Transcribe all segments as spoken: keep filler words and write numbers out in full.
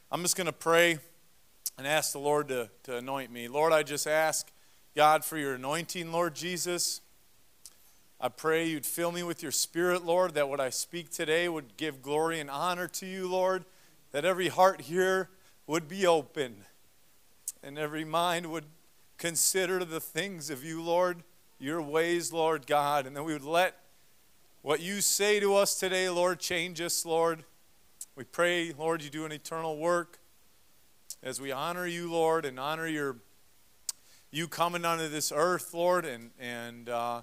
I'm just going to pray and ask the Lord to, to anoint me. Lord, I just ask, God, for your anointing, Lord Jesus. I pray you'd fill me with your Spirit, Lord, that what I speak today would give glory and honor to you, Lord, that every heart here would be open and every mind would consider the things of you, Lord, your ways, Lord God, and that we would let what you say to us today, Lord, change us, Lord. We pray, Lord, you do an eternal work as we honor you, Lord, and honor your you coming onto this earth, Lord, and, and uh,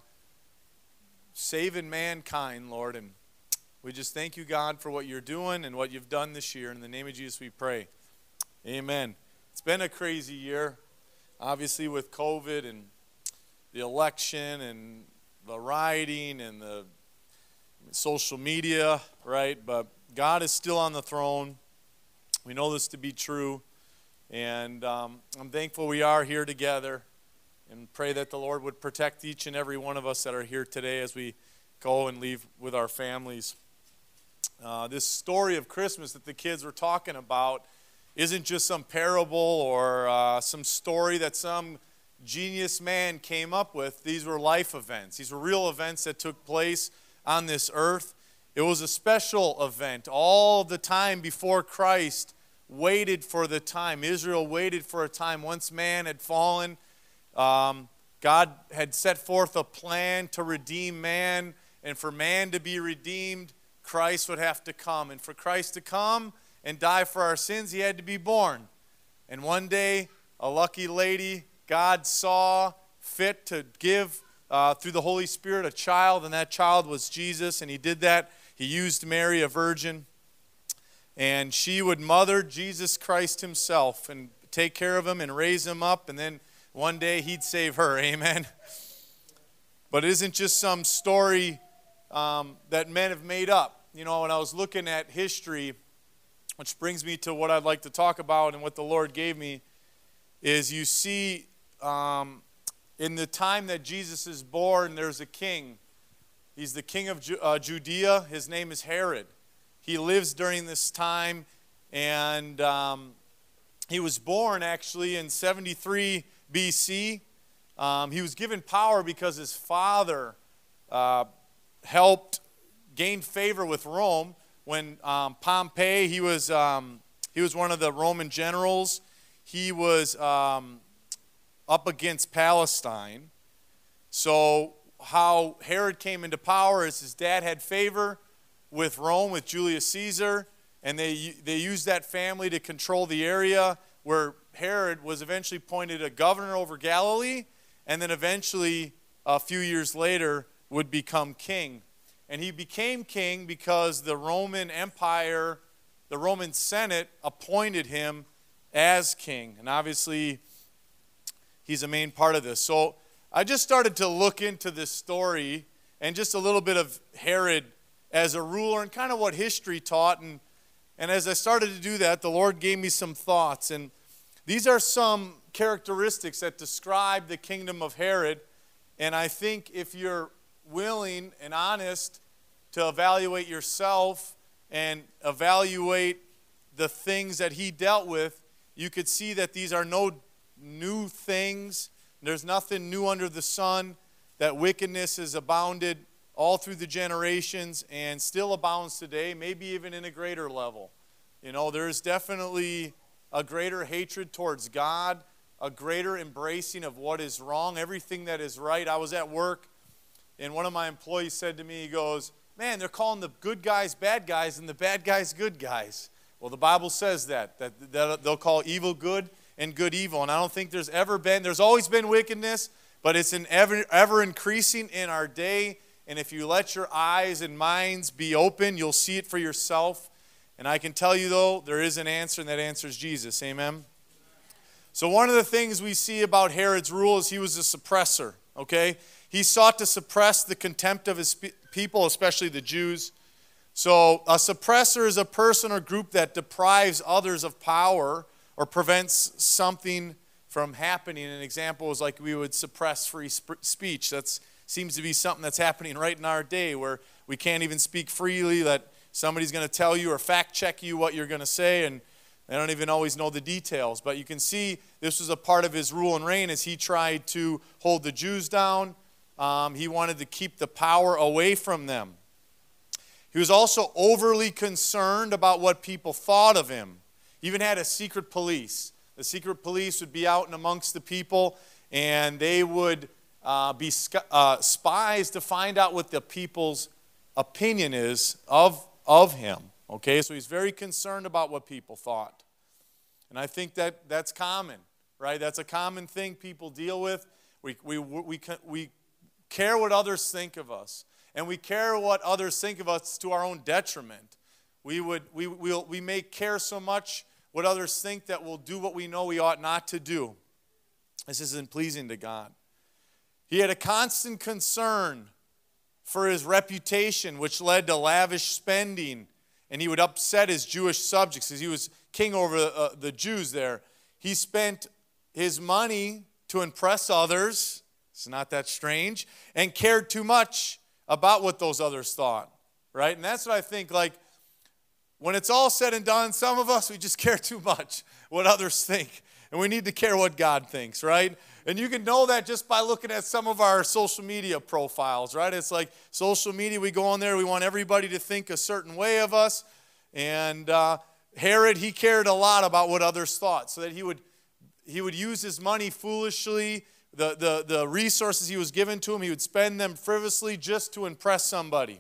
saving mankind, Lord. And we just thank you, God, for what you're doing and what you've done this year. In the name of Jesus we pray. Amen. It's been a crazy year, obviously with COVID and the election and the rioting and the social media, right? But God is still on the throne. We know this to be true. And um, I'm thankful we are here together, and pray that the Lord would protect each and every one of us that are here today as we go and leave with our families. Uh, this story of Christmas that the kids were talking about isn't just some parable or uh, some story that some genius man came up with. These were life events. These were real events that took place on this earth. It was a special event. All the time before Christ waited for the time. Israel waited for a time. Once man had fallen, um, God had set forth a plan to redeem man, and for man to be redeemed, Christ would have to come. And for Christ to come and die for our sins, he had to be born. And one day, a lucky lady, God saw fit to give, uh, through the Holy Spirit, a child, and that child was Jesus, and he did that. He used Mary, a virgin, and she would mother Jesus Christ himself and take care of him and raise him up, and then one day he'd save her. Amen. But it isn't just some story um, that men have made up. You know, when I was looking at history, which brings me to what I'd like to talk about and what the Lord gave me, is you see um, in the time that Jesus is born, there's a king. He's the king of Ju- uh, Judea. His name is Herod. He lives during this time, and um, he was born actually in seventy-three B C. Um, he was given power because his father uh, helped gain favor with Rome. When um, Pompey, he was um, he was one of the Roman generals. He was um, up against Palestine. So how Herod came into power is his dad had favor with Rome, with Julius Caesar, and they they used that family to control the area where Herod was eventually appointed a governor over Galilee, and then eventually, a few years later, would become king. And he became king because the Roman Empire, the Roman Senate, appointed him as king. And obviously, he's a main part of this. So I just started to look into this story and just a little bit of Herod as a ruler and kind of what history taught. And, and as I started to do that, the Lord gave me some thoughts. And these are some characteristics that describe the kingdom of Herod. And I think if you're willing and honest to evaluate yourself and evaluate the things that he dealt with, you could see that these are no new things. There's nothing new under the sun, that wickedness has abounded all through the generations and still abounds today, maybe even in a greater level. You know, there's definitely a greater hatred towards God, a greater embracing of what is wrong, everything that is right. I was at work, and one of my employees said to me, he goes, man, they're calling the good guys bad guys and the bad guys good guys. Well, the Bible says that, that, that they'll call evil good and good evil. And I don't think there's ever been, there's always been wickedness, but it's an ever, ever increasing in our day. And if you let your eyes and minds be open, you'll see it for yourself. And I can tell you, though, there is an answer, and that answer is Jesus. Amen? So one of the things we see about Herod's rule is he was a suppressor, okay? He sought to suppress the contempt of his people, especially the Jews. So a suppressor is a person or group that deprives others of power or prevents something from happening. An example is like we would suppress free sp- speech. That seems to be something that's happening right in our day, where we can't even speak freely, that somebody's going to tell you or fact check you what you're going to say. And They don't even always know the details, but you can see this was a part of his rule and reign as he tried to hold the Jews down. Um, he wanted to keep the power away from them. He was also overly concerned about what people thought of him. He even had a secret police. The secret police would be out and amongst the people, and they would uh, be uh, spies to find out what the people's opinion is of, of him. Okay, so he's very concerned about what people thought. And I think that that's common, right? That's a common thing people deal with. We, we, we, we care what others think of us. And we care what others think of us to our own detriment. We, would, we, we'll, we may care so much what others think that we'll do what we know we ought not to do. This isn't pleasing to God. He had a constant concern for his reputation, which led to lavish spending. And he would upset his Jewish subjects as he was king over uh, the Jews there. He spent his money to impress others. It's not that strange. And cared too much about what those others thought, right? And that's what I think, like, when it's all said and done, some of us, we just care too much what others think. And we need to care what God thinks, right? And you can know that just by looking at some of our social media profiles, right? It's like social media, we go on there, we want everybody to think a certain way of us. And uh, Herod, he cared a lot about what others thought, so that he would he would use his money foolishly. The, the, the resources he was given to him, he would spend them frivolously just to impress somebody.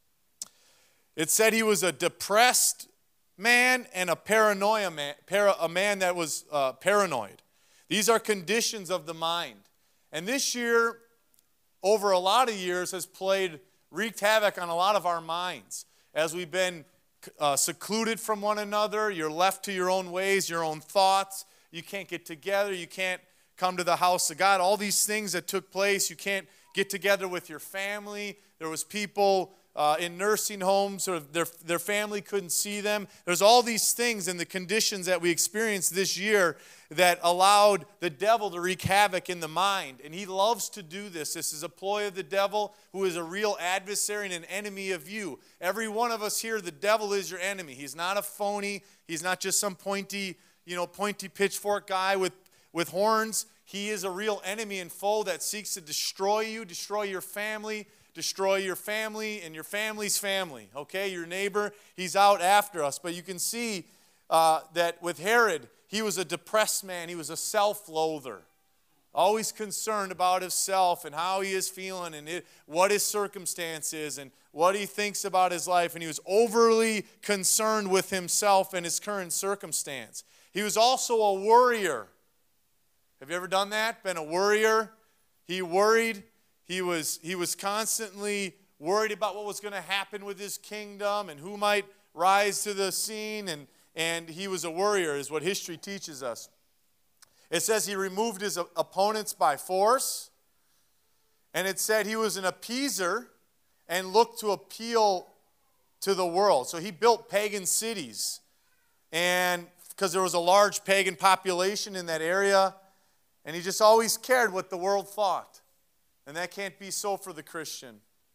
It said he was a depressed man and a paranoia man, para, a man that was uh, paranoid. These are conditions of the mind. And this year, over a lot of years, has played, wreaked havoc on a lot of our minds. As we've been uh, secluded from one another, you're left to your own ways, your own thoughts. You can't get together. You can't come to the house of God. All these things that took place, you can't get together with your family. There was people uh, in nursing homes, or their, their family couldn't see them. There's all these things and the conditions that we experienced this year that allowed the devil to wreak havoc in the mind. And he loves to do this. This is a ploy of the devil, who is a real adversary and an enemy of you. Every one of us here, the devil is your enemy. He's not a phony. He's not just some pointy, you know, pointy pitchfork guy with, with horns. He is a real enemy and foe that seeks to destroy you, destroy your family, destroy your family and your family's family, okay? Your neighbor, he's out after us. But you can see uh, that with Herod, he was a depressed man. He was a self-loather, always concerned about himself and how he is feeling and it, what his circumstance is and what he thinks about his life. And he was overly concerned with himself and his current circumstance. He was also a worrier. Have you ever done that? Been a worrier? He worried. He was, he was constantly worried about what was going to happen with his kingdom and who might rise to the scene. And, and he was a worrier, is what history teaches us. It says he removed his opponents by force. And it said he was an appeaser and looked to appeal to the world. So he built pagan cities. And because there was a large pagan population in that area. And he just always cared what the world thought. And that can't be so for the Christian.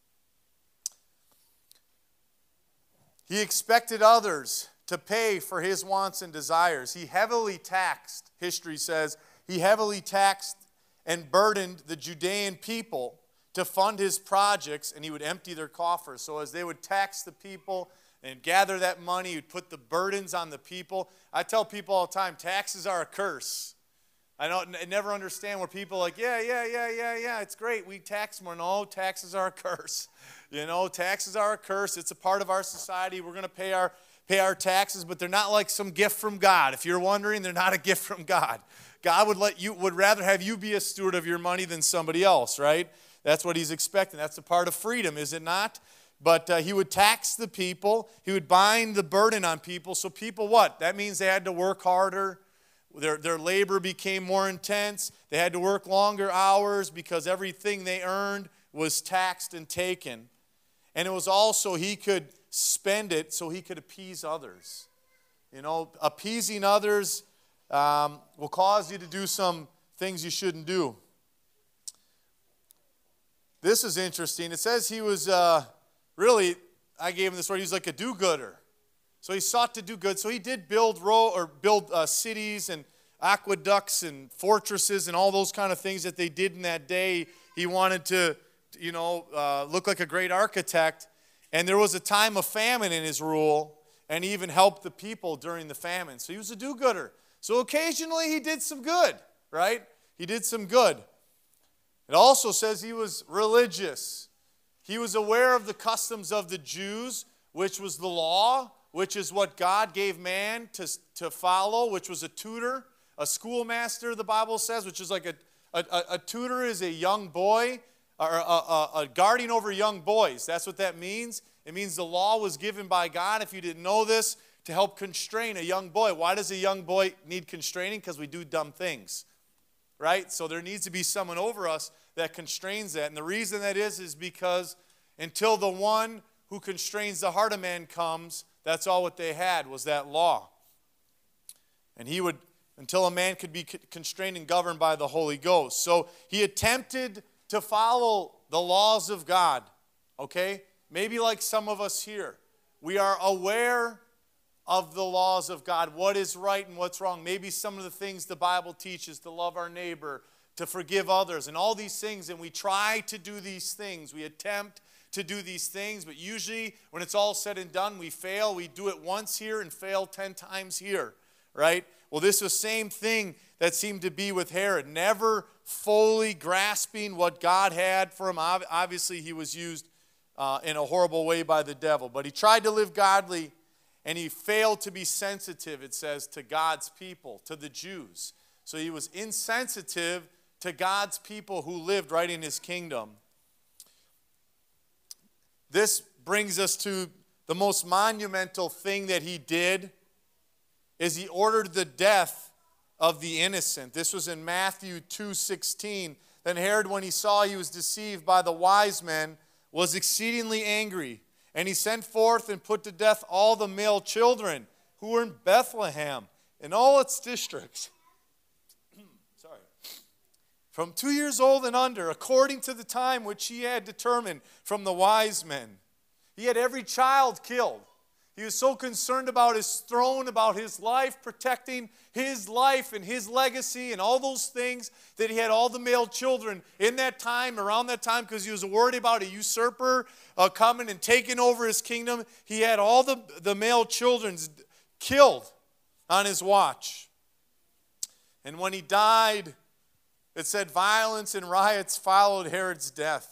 He expected others to pay for his wants and desires. He heavily taxed, history says, he heavily taxed and burdened the Judean people to fund his projects, and he would empty their coffers. So as they would tax the people and gather that money, he would put the burdens on the people. I tell people all the time, taxes are a curse. I don't I never understand where people are like, yeah, yeah, yeah, yeah, yeah, it's great. We tax more. No, taxes are a curse. You know, taxes are a curse. It's a part of our society. We're going to pay our pay our taxes, but they're not like some gift from God. If you're wondering, they're not a gift from God. God would let you would rather have you be a steward of your money than somebody else, right? That's what he's expecting. That's a part of freedom, is it not? But uh, he would tax the people. He would bind the burden on people. So people what? That means they had to work harder. Their, their labor became more intense. They had to work longer hours because everything they earned was taxed and taken. And it was also, he could spend it so he could appease others. You know, appeasing others um, will cause you to do some things you shouldn't do. This is interesting. It says he was uh, really, I gave him this word, he was like a do-gooder. So he sought to do good. So he did build ro- or build uh, cities and aqueducts and fortresses and all those kind of things that they did in that day. He wanted to, you know, uh, look like a great architect. And there was a time of famine in his rule, and he even helped the people during the famine. So he was a do-gooder. So occasionally he did some good, right? He did some good. It also says he was religious. He was aware of the customs of the Jews, which was the law, which is what God gave man to, to follow, which was a tutor, a schoolmaster, the Bible says, which is like a, a, a tutor is a young boy, or a, a, a guardian over young boys. That's what that means. It means the law was given by God, if you didn't know this, to help constrain a young boy. Why does a young boy need constraining? Because we do dumb things, right? So there needs to be someone over us that constrains that. And the reason that is, is because until the one who constrains the heart of man comes, that's all what they had was that law. And he would, until a man could be constrained and governed by the Holy Ghost. So he attempted to follow the laws of God, okay? Maybe like some of us here. We are aware of the laws of God, what is right and what's wrong. Maybe some of the things the Bible teaches, to love our neighbor, to forgive others, and all these things. And we try to do these things. We attempt to do these things, but usually when it's all said and done, we fail. We do it once here and fail ten times here, right? Well, this was the same thing that seemed to be with Herod, never fully grasping what God had for him. Obviously, he was used uh, in a horrible way by the devil, but he tried to live godly, and he failed to be sensitive, it says, to God's people, to the Jews. So he was insensitive to God's people who lived right in his kingdom. This brings us to the most monumental thing that he did, is he ordered the death of the innocent. This was in Matthew two sixteen. Then Herod, when he saw he was deceived by the wise men, was exceedingly angry. And he sent forth and put to death all the male children who were in Bethlehem and all its districts. Sorry. From two years old and under, according to the time which he had determined from the wise men. He had every child killed. He was so concerned about his throne, about his life, protecting his life and his legacy and all those things, that he had all the male children in that time, around that time, because he was worried about a usurper uh, coming and taking over his kingdom. He had all the, the male children killed on his watch. And when he died, it said violence and riots followed Herod's death.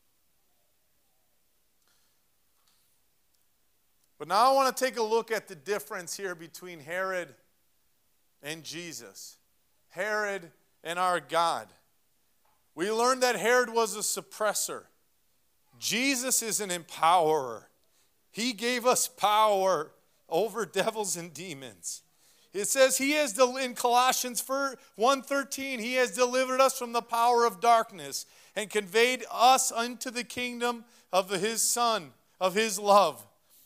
But now I want to take a look at the difference here between Herod and Jesus. Herod and our God. We learned that Herod was a suppressor. Jesus is an empowerer. He gave us power over devils and demons. It says he has, in Colossians one thirteen, he has delivered us from the power of darkness and conveyed us unto the kingdom of his Son, of his love.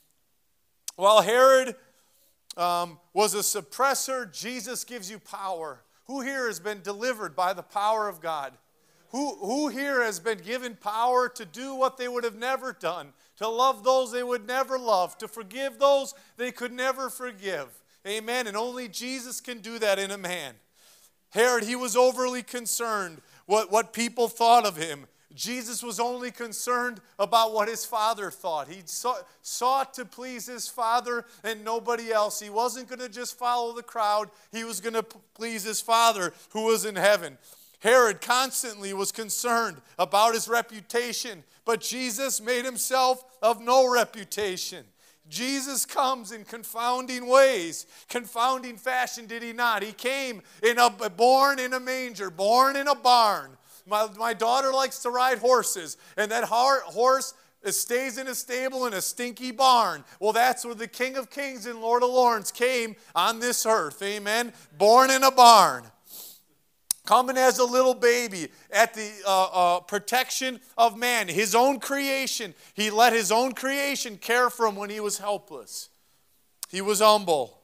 While Herod um, was a suppressor, Jesus gives you power. Who here has been delivered by the power of God? Who, who here has been given power to do what they would have never done, to love those they would never love, to forgive those they could never forgive? Amen. And only Jesus can do that in a man. Herod, he was overly concerned what, what people thought of him. Jesus was only concerned about what his Father thought. He sought, sought to please his Father and nobody else. He wasn't going to just follow the crowd. He was going to please his Father who was in heaven. Herod constantly was concerned about his reputation, but Jesus made himself of no reputation. Jesus comes in confounding ways, confounding fashion, did he not? He came in a born in a manger, born in a barn. My, my daughter likes to ride horses, and that horse stays in a stable in a stinky barn. Well, that's where the King of Kings and Lord of Lords came on this earth, amen? Born in a barn. Coming as a little baby at the uh, uh, protection of man, his own creation. He let his own creation care for him when he was helpless. He was humble.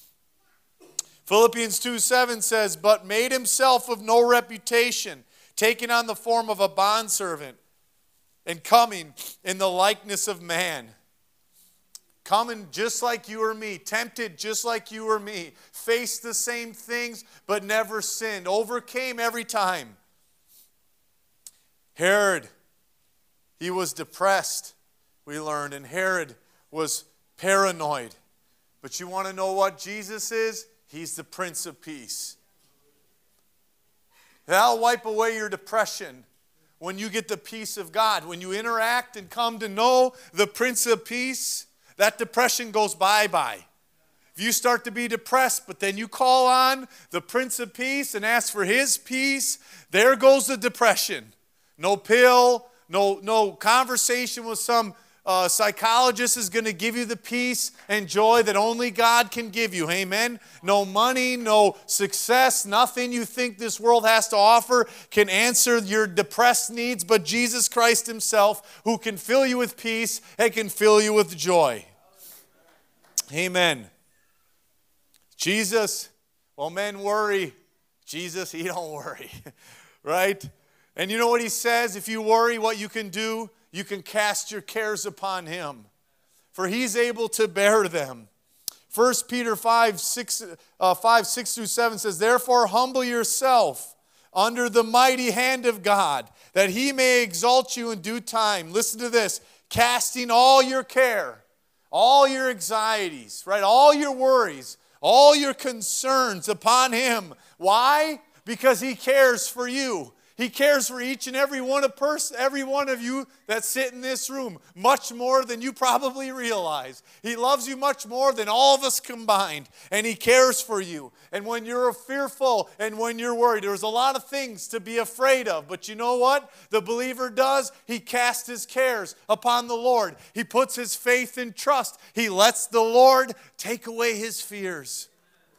Philippians two seven says, but made himself of no reputation, taking on the form of a bondservant and coming in the likeness of man. coming just like you or me, tempted just like you or me, faced the same things but never sinned, overcame every time. Herod, he was depressed, we learned, and Herod was paranoid. But you want to know what Jesus is? He's the Prince of Peace. That'll wipe away your depression when you get the peace of God. When you interact and come to know the Prince of Peace, that depression goes bye-bye. If you start to be depressed, but then you call on the Prince of Peace and ask for His peace, there goes the depression. No pill, no, no conversation with some uh, psychologist is going to give you the peace and joy that only God can give you. Amen? No money, no success, nothing you think this world has to offer can answer your depressed needs, but Jesus Christ Himself, who can fill you with peace and can fill you with joy. Amen. Jesus, well, men worry. Jesus, He don't worry. Right? And you know what He says? If you worry, what you can do, you can cast your cares upon Him, for He's able to bear them. First Peter five, six, uh, five, six through seven says, therefore humble yourself under the mighty hand of God, that He may exalt you in due time. Listen to this, casting all your care, all your anxieties, right? All your worries, all your concerns upon Him. Why? Because He cares for you. He cares for each and every one of pers- every one of you that sit in this room, much more than you probably realize. He loves you much more than all of us combined, and He cares for you. And when you're fearful and when you're worried, there's a lot of things to be afraid of. But you know what the believer does? He casts his cares upon the Lord. He puts his faith and trust. He lets the Lord take away his fears.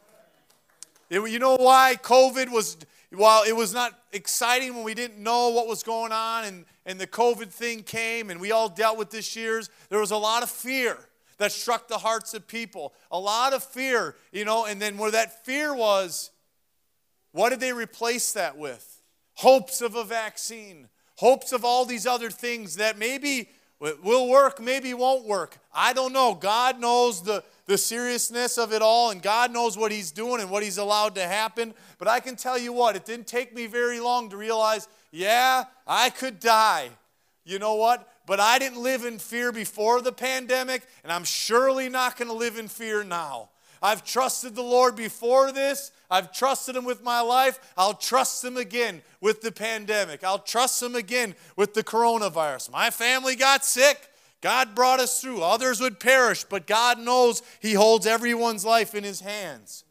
It, you know why COVID was... While it was not exciting when we didn't know what was going on and, and the COVID thing came and we all dealt with this year's, there was a lot of fear that struck the hearts of people. A lot of fear, you know, and then where that fear was, what did they replace that with? Hopes of a vaccine. Hopes of all these other things that maybe will work, maybe won't work. I don't know. God knows the, the seriousness of it all, and God knows what He's doing and what He's allowed to happen. But I can tell you what, it didn't take me very long to realize, yeah, I could die. You know what? But I didn't live in fear before the pandemic, and I'm surely not going to live in fear now. I've trusted the Lord before this. I've trusted Him with my life. I'll trust Him again with the pandemic. I'll trust Him again with the coronavirus. My family got sick. God brought us through. Others would perish, but God knows He holds everyone's life in His hands.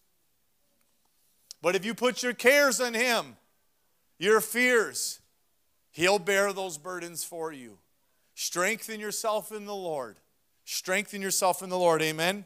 But if you put your cares on Him, your fears, He'll bear those burdens for you. Strengthen yourself in the Lord. Strengthen yourself in the Lord. Amen.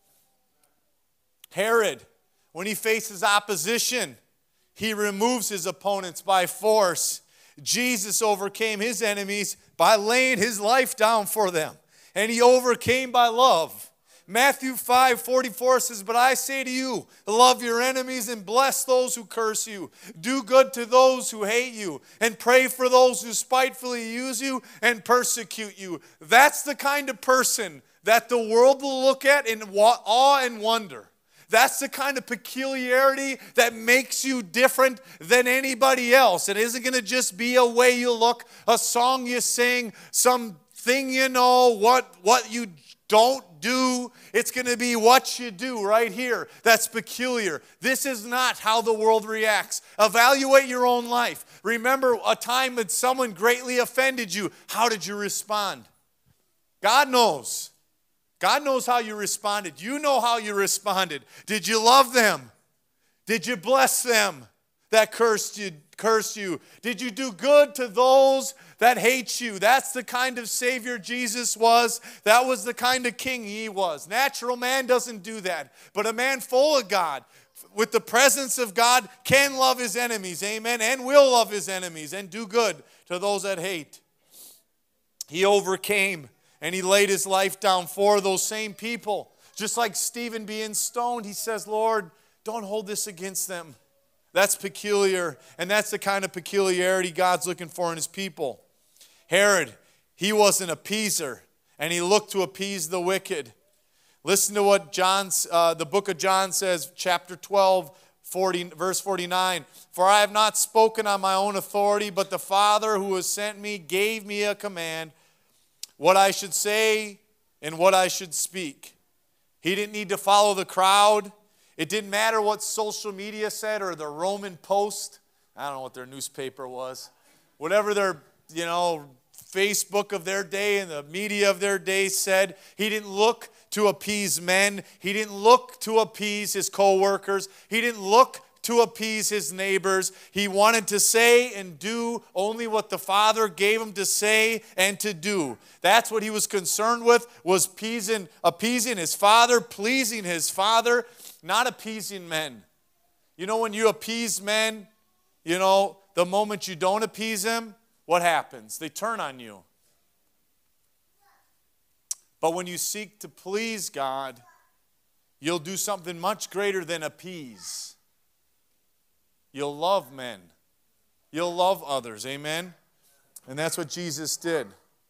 Herod, when he faces opposition, he removes his opponents by force. Jesus overcame his enemies by laying his life down for them, and he overcame by love. Matthew five forty-four says, but I say to you, love your enemies and bless those who curse you. Do good to those who hate you, and pray for those who spitefully use you and persecute you. That's the kind of person that the world will look at in awe and wonder. That's the kind of peculiarity that makes you different than anybody else. It isn't going to just be a way you look, a song you sing, something you know, what, what you don't do. It's going to be what you do right here. That's peculiar. This is not how the world reacts. Evaluate your own life. Remember a time when someone greatly offended you. How did you respond? God knows. God knows how you responded. You know how you responded. Did you love them? Did you bless them that cursed you? Cursed you? Did you do good to those that hate you? That's the kind of Savior Jesus was. That was the kind of King He was. Natural man doesn't do that. But a man full of God, with the presence of God, can love his enemies. Amen. And will love his enemies and do good to those that hate. He overcame. And he laid his life down for those same people. Just like Stephen being stoned, he says, Lord, don't hold this against them. That's peculiar. And that's the kind of peculiarity God's looking for in His people. Herod, he was an appeaser. and he looked to appease the wicked. Listen to what John's, uh, the book of John says, chapter twelve, forty, verse forty-nine. For I have not spoken on my own authority, but the Father who has sent me gave me a command, what I should say and what I should speak. He didn't need to follow the crowd. It didn't matter what social media said or the Roman Post. I don't know what their newspaper was. Whatever their, you know, Facebook of their day and the media of their day said. He didn't look to appease men. He didn't look to appease his co-workers. He didn't look to appease his neighbors. He wanted to say and do only what the Father gave him to say and to do. That's what he was concerned with, was appeasing, appeasing his Father, pleasing his Father, not appeasing men. You know, when you appease men, you know, the moment you don't appease them, what happens? They turn on you. But when you seek to please God, you'll do something much greater than appease. You'll love men. You'll love others. Amen? And that's what Jesus did.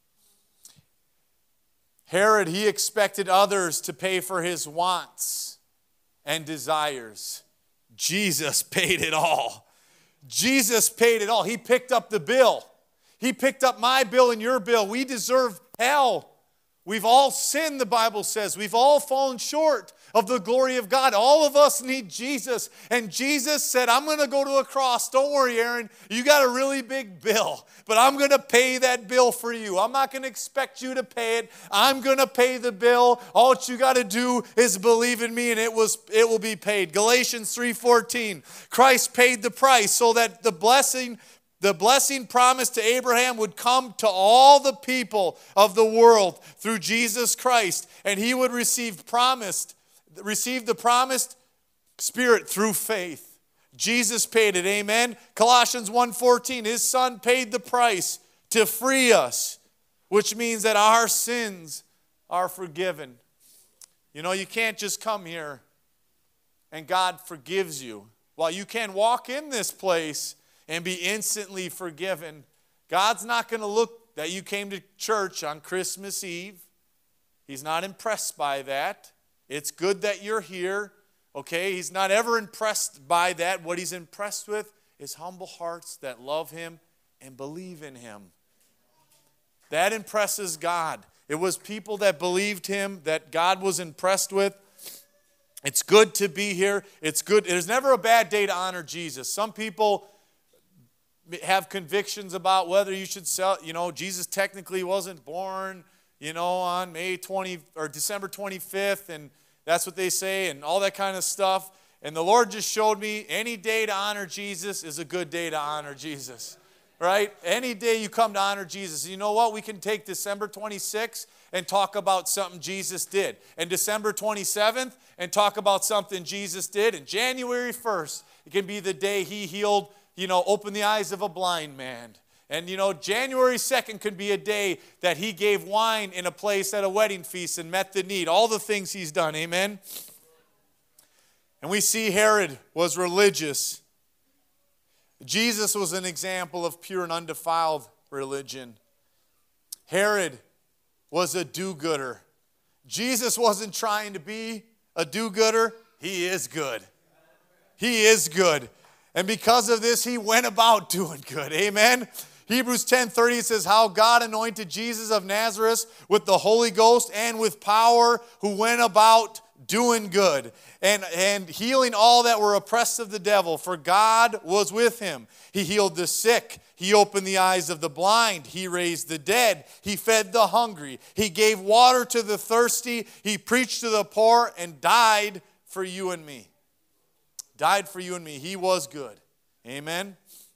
Herod, he expected others to pay for his wants and desires. Jesus paid it all. Jesus paid it all. He picked up the bill. He picked up my bill and your bill. We deserve hell. We've all sinned, the Bible says. We've all fallen short of the glory of God. All of us need Jesus. And Jesus said, I'm going to go to a cross. Don't worry, Aaron. You got a really big bill. But I'm going to pay that bill for you. I'm not going to expect you to pay it. I'm going to pay the bill. All you got to do is believe in me and it was it will be paid. Galatians three fourteen. Christ paid the price so that the blessing The blessing promised to Abraham would come to all the people of the world through Jesus Christ. And he would receive promised, receive the promised Spirit through faith. Jesus paid it, amen? Colossians one fourteen, his Son paid the price to free us, which means that our sins are forgiven. You know, you can't just come here and God forgives you. While you can walk in this place and be instantly forgiven, God's not going to look that you came to church on Christmas Eve. He's not impressed by that. It's good that you're here, okay? He's not ever impressed by that. What he's impressed with is humble hearts that love him and believe in him. That impresses God. It was people that believed him that God was impressed with. It's good to be here. It's good. There's never a bad day to honor Jesus. Some people have convictions about whether you should sell, you know, Jesus technically wasn't born, you know, on May twentieth or December twenty-fifth, and that's what they say, and all that kind of stuff. And the Lord just showed me any day to honor Jesus is a good day to honor Jesus, right? Any day you come to honor Jesus. You know what? We can take December twenty-sixth and talk about something Jesus did, and December twenty-seventh and talk about something Jesus did, and January first, it can be the day he healed, you know, open the eyes of a blind man. And, you know, January second could be a day that he gave wine in a place at a wedding feast and met the need. All the things he's done, amen? And we see Herod was religious. Jesus was an example of pure and undefiled religion. Herod was a do-gooder. Jesus wasn't trying to be a do-gooder. He is good. He is good. And because of this, he went about doing good. Amen? Hebrews ten thirty says, how God anointed Jesus of Nazareth with the Holy Ghost and with power, who went about doing good and, and healing all that were oppressed of the devil, for God was with him. He healed the sick. He opened the eyes of the blind. He raised the dead. He fed the hungry. He gave water to the thirsty. He preached to the poor and died for you and me. Died for you and me. He was good. Amen.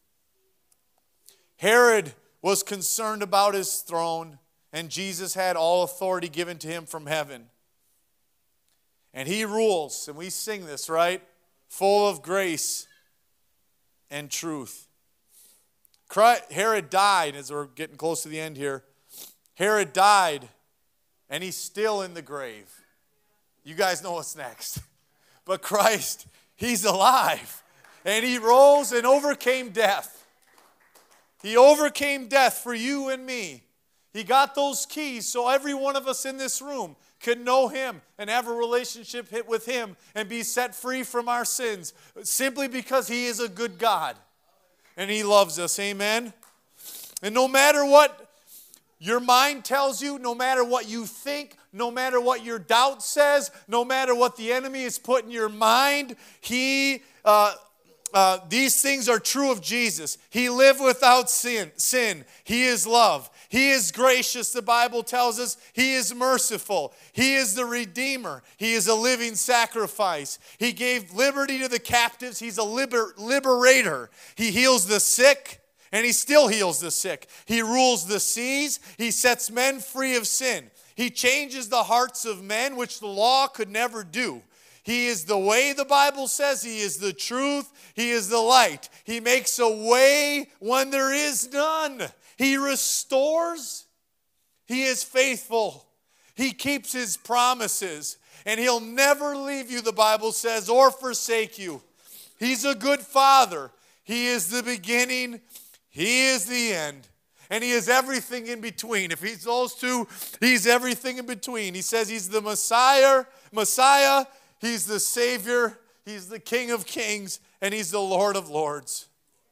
Herod was concerned about his throne, and Jesus had all authority given to him from heaven. And he rules, and we sing this, right? Full of grace and truth. Herod died, as we're getting close to the end here. Herod died, and he's still in the grave. You guys know what's next. But Christ, he's alive. And he rose and overcame death. He overcame death for you and me. He got those keys so every one of us in this room could know Him and have a relationship with Him and be set free from our sins simply because He is a good God and He loves us. Amen? And no matter what your mind tells you, no matter what you think, no matter what your doubt says, no matter what the enemy has put in your mind, He... Uh, Uh, these things are true of Jesus. He lived without sin. Sin. He is love. He is gracious, the Bible tells us. He is merciful. He is the Redeemer. He is a living sacrifice. He gave liberty to the captives. He's a liber- liberator. He heals the sick, and He still heals the sick. He rules the seas. He sets men free of sin. He changes the hearts of men, which the law could never do. He is the way, the Bible says. He is the truth. He is the light. He makes a way when there is none. He restores. He is faithful. He keeps His promises. And He'll never leave you, the Bible says, or forsake you. He's a good Father. He is the beginning. He is the end. And He is everything in between. If He's those two, He's everything in between. He says He's the Messiah, Messiah, He's the Savior, He's the King of Kings, and He's the Lord of Lords.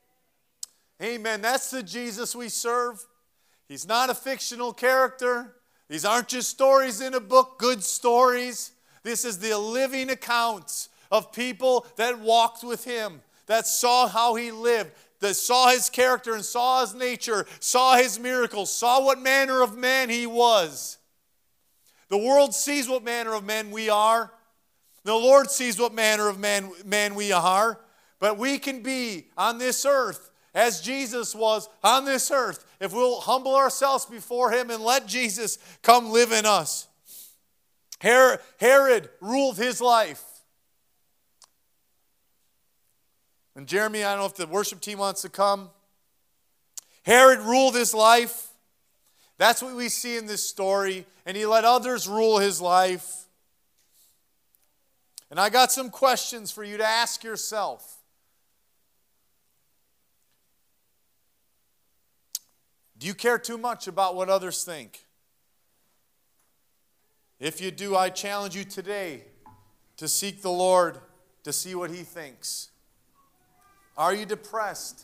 Amen. That's the Jesus we serve. He's not a fictional character. These aren't just stories in a book, good stories. This is the living accounts of people that walked with Him, that saw how He lived, that saw His character and saw His nature, saw His miracles, saw what manner of man He was. The world sees what manner of men we are. The Lord sees what manner of man, man we are, but we can be on this earth as Jesus was on this earth if we'll humble ourselves before Him and let Jesus come live in us. Herod ruled his life. And Jeremy, I don't know if the worship team wants to come. Herod ruled his life. That's what we see in this story, and he let others rule his life. And I got some questions for you to ask yourself. Do you care too much about what others think? If you do, I challenge you today to seek the Lord to see what He thinks. Are you depressed?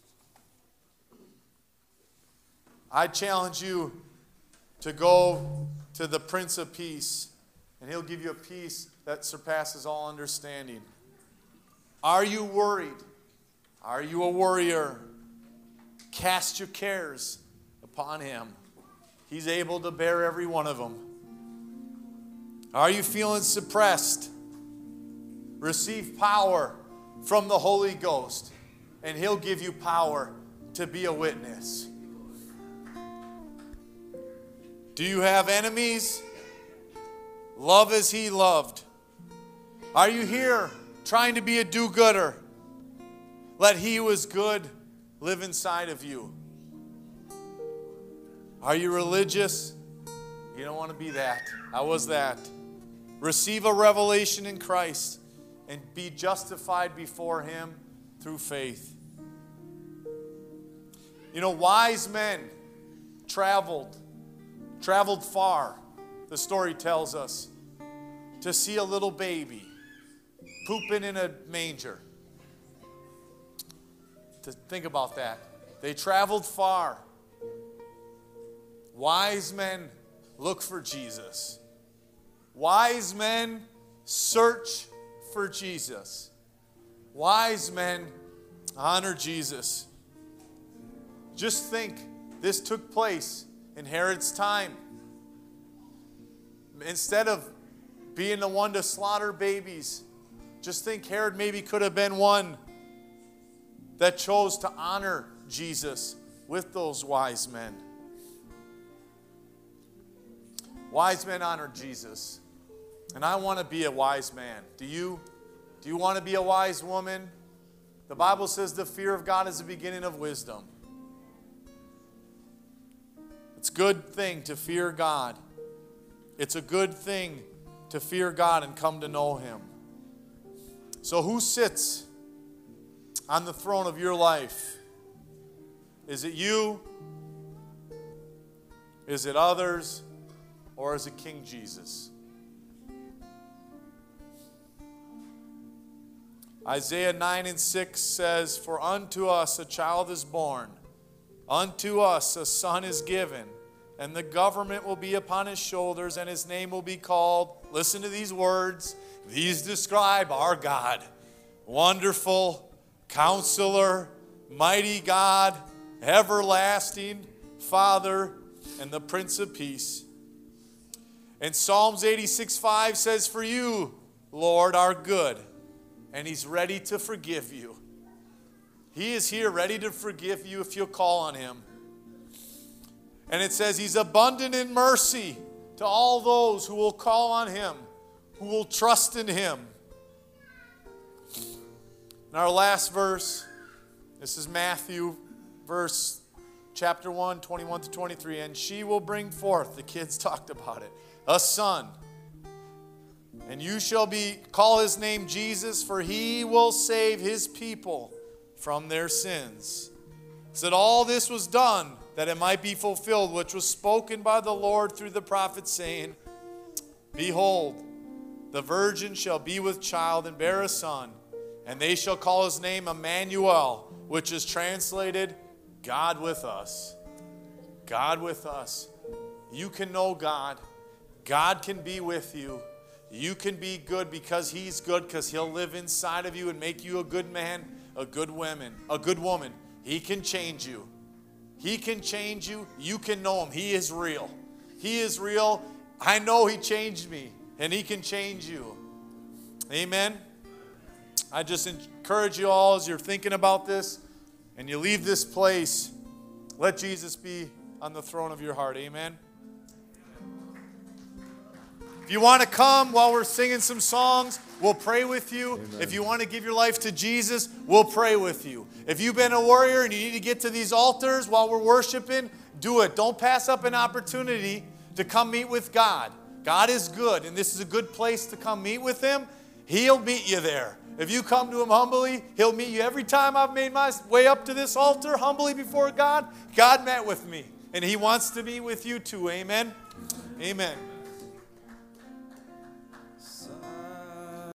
I challenge you to go to the Prince of Peace, and He'll give you a peace that surpasses all understanding. Are you worried? Are you a worrier? Cast your cares upon Him. He's able to bear every one of them. Are you feeling suppressed? Receive power from the Holy Ghost, and He'll give you power to be a witness. Do you have enemies? Love as He loved. Are you here trying to be a do-gooder? Let He who is good live inside of you. Are you religious? You don't want to be that. I was that. Receive a revelation in Christ and be justified before Him through faith. You know, wise men traveled, traveled far, the story tells us, to see a little baby pooping in a manger. To think about that. They traveled far. Wise men look for Jesus. Wise men search for Jesus. Wise men honor Jesus. Just think, this took place in Herod's time. Instead of being the one to slaughter babies, just think Herod maybe could have been one that chose to honor Jesus with those wise men. Wise men honored Jesus. And I want to be a wise man. Do you? Do you want to be a wise woman? The Bible says the fear of God is the beginning of wisdom. It's a good thing to fear God. It's a good thing to fear God and come to know Him. So who sits on the throne of your life? Is it you? Is it others? Or is it King Jesus? Isaiah nine and six says, "For unto us a child is born, unto us a son is given, and the government will be upon his shoulders, and his name will be called," listen to these words, these describe our God, "Wonderful, Counselor, Mighty God, Everlasting Father, and the Prince of Peace." And Psalms eighty-six five says, "For you, Lord, are good, and he's ready to forgive you." He is here ready to forgive you if you'll call on him. And it says he's abundant in mercy to all those who will call on him, who will trust in him. In our last verse, this is Matthew, verse chapter one, twenty-one to twenty-three. "And she will bring forth," the kids talked about it, "a son. And you shall be call his name Jesus, for he will save his people from their sins." It said all this was done that it might be fulfilled, which was spoken by the Lord through the prophet, saying, "Behold, the virgin shall be with child and bear a son, and they shall call his name Emmanuel," which is translated, God with us. God with us. You can know God. God can be with you. You can be good because he's good, because he'll live inside of you and make you a good man, a good woman, a good woman. He can change you. He can change you. You can know him. He is real. He is real. I know he changed me, and he can change you. Amen. I just encourage you all as you're thinking about this and you leave this place, let Jesus be on the throne of your heart. Amen. If you want to come while we're singing some songs, we'll pray with you. Amen. If you want to give your life to Jesus, we'll pray with you. If you've been a warrior and you need to get to these altars while we're worshiping, do it. Don't pass up an opportunity to come meet with God. God is good, and this is a good place to come meet with him. He'll meet you there. If you come to him humbly, he'll meet you. Every time I've made my way up to this altar humbly before God, God met with me, and he wants to meet with you too. Amen. Amen.